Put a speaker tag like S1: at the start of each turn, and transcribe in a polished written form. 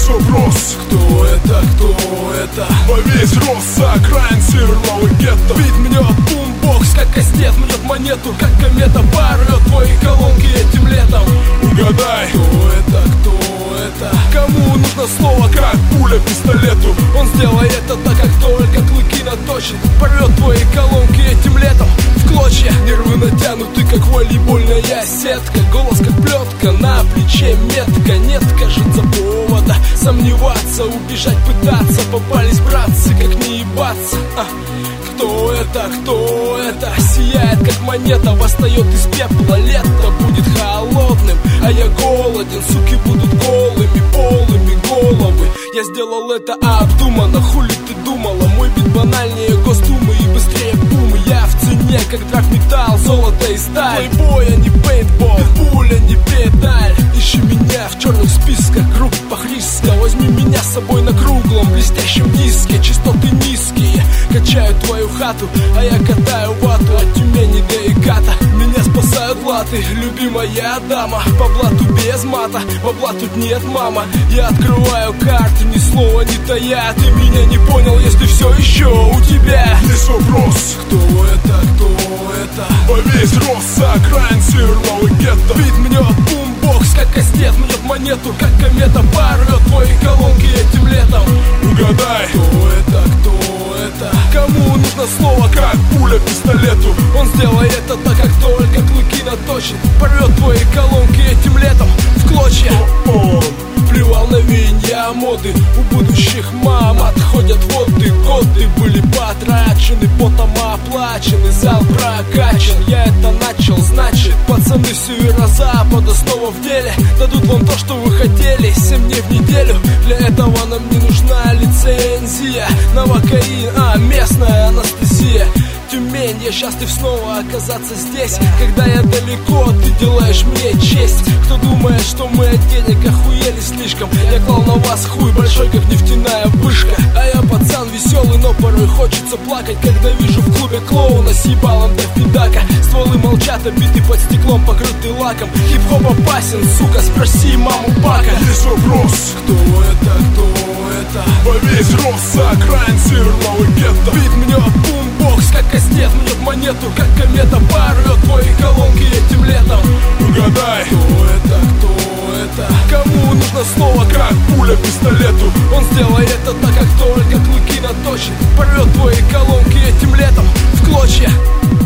S1: Лишь вопрос, кто это, кто это? Во весь рост с окраин северного гетто.
S2: Бит мнет бумбокс, как кастет мнет монету, как комета порвет твои колонки этим летом.
S1: Угадай,
S2: кто это, кто это?
S1: Кому нужно слово, как пуля пистолету?
S2: Он сделает это так, как только клыки наточит. Порвет твои колонки этим летом в клочья. Нервы натянуты, как волейбольная сетка. Голос, как плетка, на плече метка. Нет, кажется, повода сомневаться, убежать, пытаться. Попались братцы, как не ебаться. Кто это, кто это? Сияет, как монета, восстает из пепла. Лето будет холодным, а я голоден. Суки будут голыми, полыми головы. Я сделал это обдуманно, хули ты думала? Мой бит банальнее Госдумы и быстрее бум. Я в цене, как драгметалл, золото и сталь. Плейбой, а не пейнтбол, пуля, не педаль. Ищи меня в черных списках, группах риска. Возьми меня с собой на круглом, блестящем диске. Частоты низкие, качаю твою хату, а я катаю вату от Тюмени до Иката. Меня спасают латы, любимая дама. По блату без мата, бабла тут нет, мама. Я открываю карты, ни слова не тая. Ты меня не понял, если все еще у тебя.
S1: Лишь вопрос,
S2: кто это, кто это?
S1: Во весь рост с окраин северного гетто.
S2: Бит мнет бумбокс, как кастет мнет монету, как комета порвет твои колонки этим летом.
S1: Угадай,
S2: кто это, кто это?
S1: Кому нужно слово, как пуля пистолету?
S2: Он сделает это так, как только клыки наточит. Порвет твои колонки этим летом в клочья.
S1: Он
S2: плевал на веяния моды. У будущих мам отходят воды. Годы были потрачены, потом оплачены. Зал прокачан, я это начал. Значит, пацаны с северо-запада снова в деле. Дадут вам то, что вы хотели, 7 дней в неделю. Для этого нам не нужна лицензия. Новокаин, местная анестезия. Тюмень, я счастлив снова оказаться здесь. Когда я далеко, ты делаешь мне честь. Кто думает, что мы от денег охуели слишком? Я клал на вас хуй большой, как нефтяная вышка. А я пацан веселый, но порой хочется плакать, когда вижу в клубе клоуна с ебалом до пидака. Стволы молчат, обиты под стеклом, покрыты лаком. Хип-хоп опасен, сука, спроси маму Бака.
S1: Лишь вопрос,
S2: кто это, кто это?
S1: Во весь рост с окраин северного гетто.
S2: Бит мнет бумбокс, как кастет мнет монету, как комета порвет твои колонки этим летом.
S1: Угадай,
S2: кто это, кто это?
S1: Кому нужно слово, как пуля пистолету?
S2: Он сделает это так, как только клыки наточит. Порвет твои колонки этим летом в клочья.